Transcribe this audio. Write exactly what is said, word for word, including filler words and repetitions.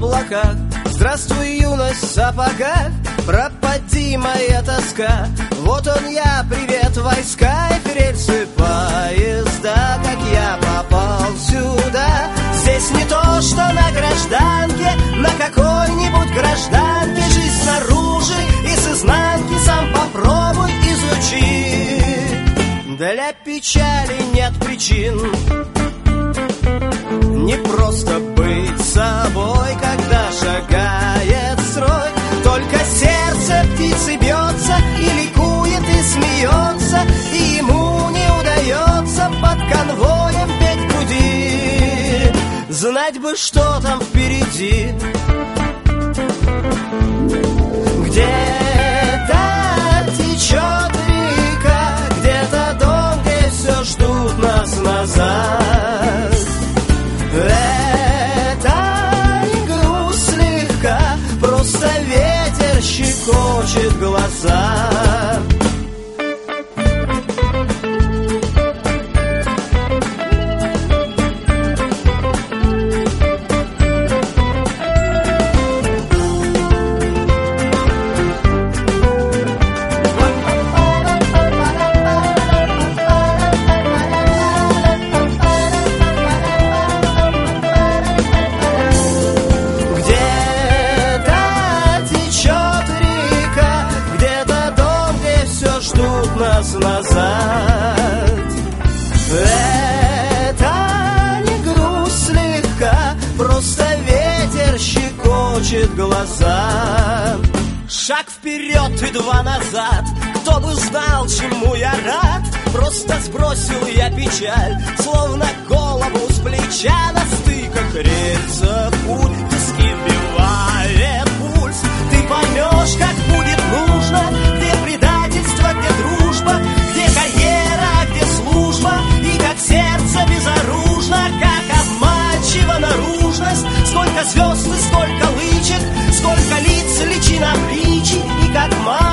облаках. Здравствуй, юность в сапогах, пропади моя тоска. Вот он я, привет, войска и рельсы поезда. Как я попал сюда? Здесь не то, что на гражданке, на какой-нибудь гражданке. Жизнь снаружи и с изнанки сам попробуй изучи. Для печали нет причин, не просто быть собой, когда шагает строй. Только сердце птицы бьется и ликует, и смеется, и ему не удается под конвоем петь в груди. Знать бы, что там впереди. Где-то течет река, где-то дом, где все ждут нас назад. Это не грусть слегка, просто ветер щекочет глаза. Назад. Это не грусть слегка, просто ветер щекочет глаза. Шаг вперед и два назад, кто бы знал, чему я рад. Просто сбросил я печаль, словно голову с плеча. На стыках рельсов путь, виски вбивает пульс. Ты поймешь, как будет нужно, где предательство, где дружба, где карьера, где служба, и как сердце безоружно, как обманчива наружность. Сколько звезд и сколько лычек, сколько лиц, личинок речи, и как мало